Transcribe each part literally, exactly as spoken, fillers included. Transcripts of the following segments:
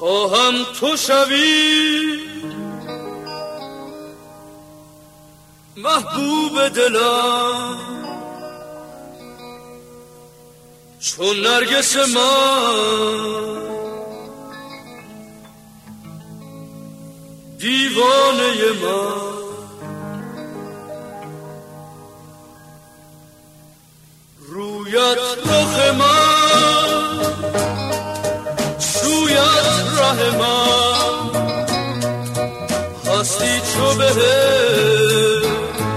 خواهم تو شوی محبوب دلم، چون نرگس من دیوانه من. رویت رخ من، سویت ره من، هستی چو بهشت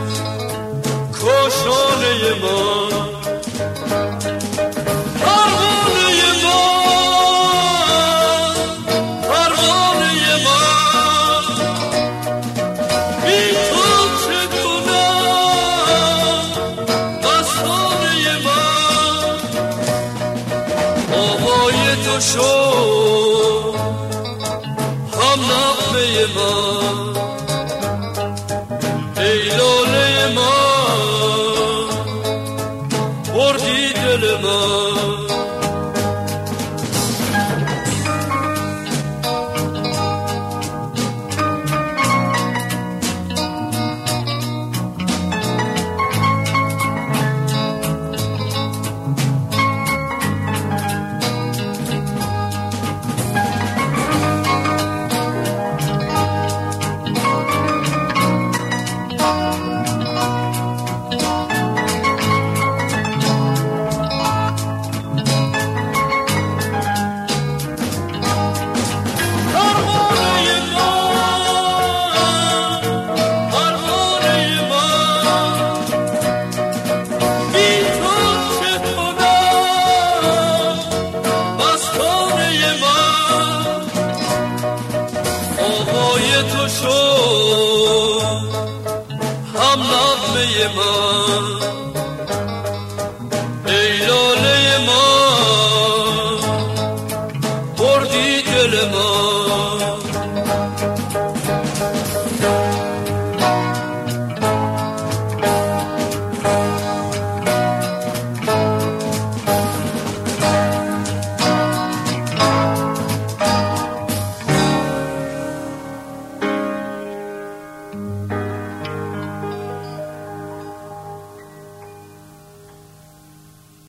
کاشانه من. شو هم نغمه من، ای لاله من بردی دل من. تو شو هم نغمه من،